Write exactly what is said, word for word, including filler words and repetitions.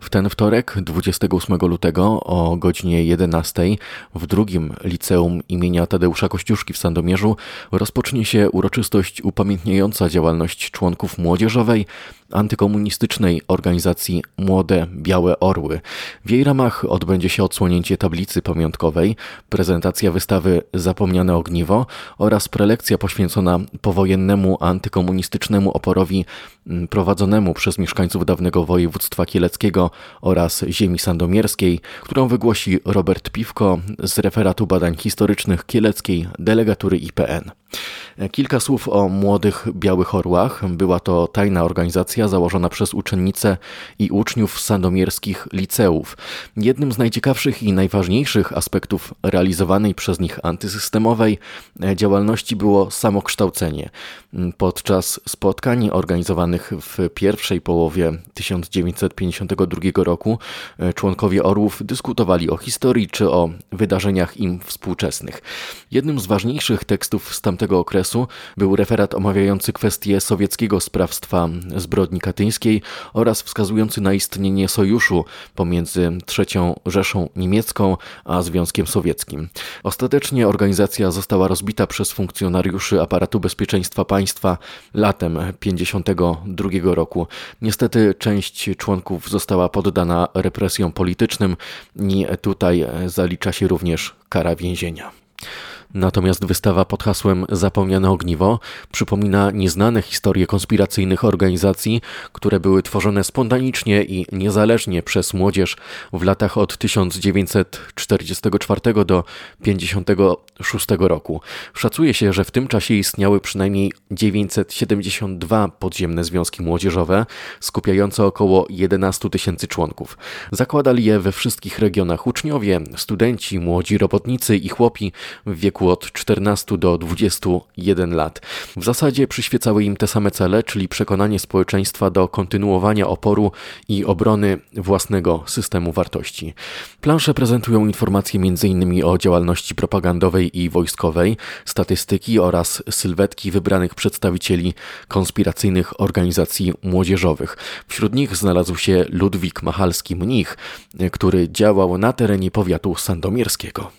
W ten wtorek, dwudziestego ósmego lutego o godzinie jedenastej w drugim liceum imienia Tadeusza Kościuszki w Sandomierzu rozpocznie się uroczystość upamiętniająca działalność członków młodzieżowej antykomunistycznej organizacji Młode Białe Orły. W jej ramach odbędzie się odsłonięcie tablicy pamiątkowej, prezentacja wystawy Zapomniane ogniwo oraz prelekcja poświęcona powojennemu antykomunistycznemu oporowi prowadzonemu przez mieszkańców dawnego województwa kieleckiego oraz ziemi sandomierskiej, którą wygłosi Robert Piwko z Referatu Badań Historycznych Kieleckiej Delegatury I P N. Kilka słów o Młodych Białych Orłach. Była to tajna organizacja założona przez uczennice i uczniów sandomierskich liceów. Jednym z najciekawszych i najważniejszych aspektów realizowanej przez nich antysystemowej działalności było samokształcenie. Podczas spotkań organizowanych w pierwszej połowie tysiąc dziewięćset pięćdziesiątego drugiego roku członkowie Orłów dyskutowali o historii czy o wydarzeniach im współczesnych. Jednym z ważniejszych tekstów z tamtego okresu był referat omawiający kwestię sowieckiego sprawstwa zbrodni katyńskiej oraz wskazujący na istnienie sojuszu pomiędzy trzecią Rzeszą Niemiecką a Związkiem Sowieckim. Ostatecznie organizacja została rozbita przez funkcjonariuszy aparatu bezpieczeństwa państwa latem pięćdziesiątego drugiego roku. Niestety część członków została poddana represjom politycznym i tutaj zalicza się również kara więzienia. Natomiast wystawa pod hasłem Zapomniane ogniwo przypomina nieznane historie konspiracyjnych organizacji, które były tworzone spontanicznie i niezależnie przez młodzież w latach od tysiąc dziewięćset czterdziestego czwartego do pięćdziesiątego szóstego roku. Szacuje się, że w tym czasie istniały przynajmniej dziewięćset siedemdziesiąt dwa podziemne związki młodzieżowe, skupiające około jedenaście tysięcy członków. Zakładali je we wszystkich regionach uczniowie, studenci, młodzi robotnicy i chłopi w wieku od czternastu do dwudziestu jeden lat. W zasadzie przyświecały im te same cele, czyli przekonanie społeczeństwa do kontynuowania oporu i obrony własnego systemu wartości. Plansze prezentują informacje między innymi o działalności propagandowej i wojskowej, statystyki oraz sylwetki wybranych przedstawicieli konspiracyjnych organizacji młodzieżowych. Wśród nich znalazł się Ludwik Machalski-Mnich, który działał na terenie powiatu sandomierskiego.